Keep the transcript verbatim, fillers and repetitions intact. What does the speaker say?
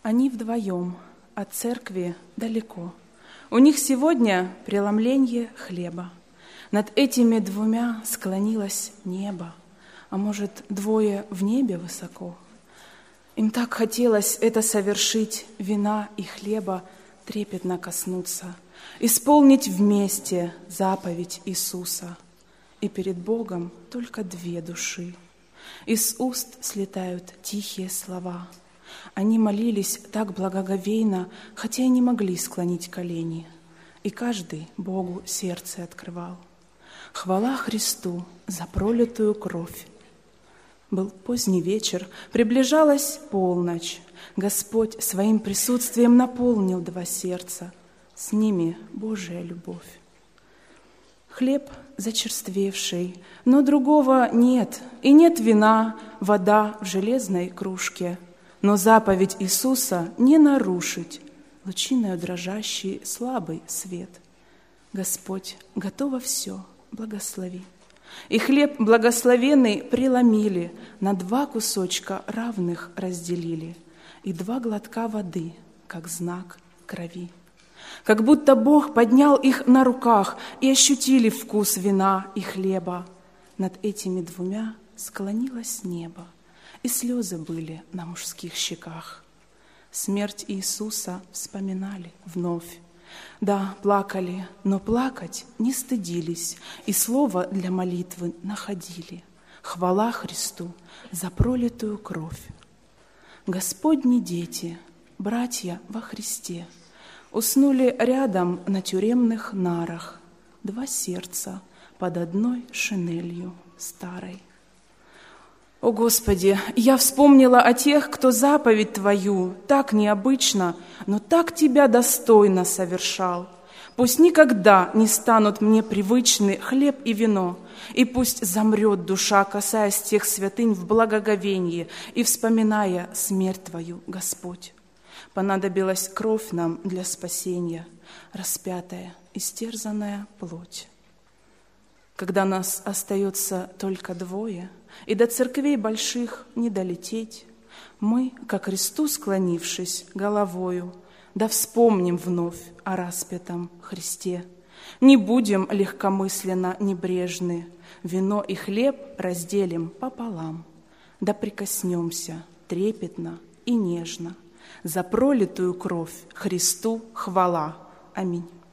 Они вдвоем, от церкви далеко. У них сегодня преломленье хлеба. Над этими двумя склонилось небо, а может, двое в небе высоко. Им так хотелось это совершить, вина и хлеба трепетно коснуться, исполнить вместе заповедь Иисуса. И перед Богом только две души. Из уст слетают тихие слова. Они молились так благоговейно, хотя и не могли склонить колени, и каждый Богу сердце открывал. Хвала Христу за пролитую кровь. Был поздний вечер, приближалась полночь. Господь своим присутствием наполнил два сердца, с ними Божия любовь. Хлеб зачерствевший, но другого нет, и нет вина, вода в железной кружке. Но заповедь Иисуса не нарушить, лучиною дрожащий слабый свет. Господь, готово все, благослови. И хлеб благословенный преломили, на два кусочка равных разделили, и два глотка воды, как знак крови. Как будто Бог поднял их на руках, и ощутили вкус вина и хлеба. Над этими двумя склонилось небо, и слезы были на мужских щеках. Смерть Иисуса вспоминали вновь. Да, плакали, но плакать не стыдились, и слово для молитвы находили. Хвала Христу за пролитую кровь. Господни дети, братья во Христе, уснули рядом на тюремных нарах, два сердца под одной шинелью старой. О, Господи, я вспомнила о тех, кто заповедь Твою так необычно, но так Тебя достойно совершал. Пусть никогда не станут мне привычны хлеб и вино, и пусть замрет душа, касаясь тех святынь в благоговении и вспоминая смерть Твою, Господь. Понадобилась кровь нам для спасения, распятая, истерзанная плоть. Когда нас остается только двое, и до церквей больших не долететь, мы, ко Христу склонившись головою, да вспомним вновь о распятом Христе. Не будем легкомысленно небрежны, вино и хлеб разделим пополам, да прикоснемся трепетно и нежно. За пролитую кровь Христу хвала. Аминь.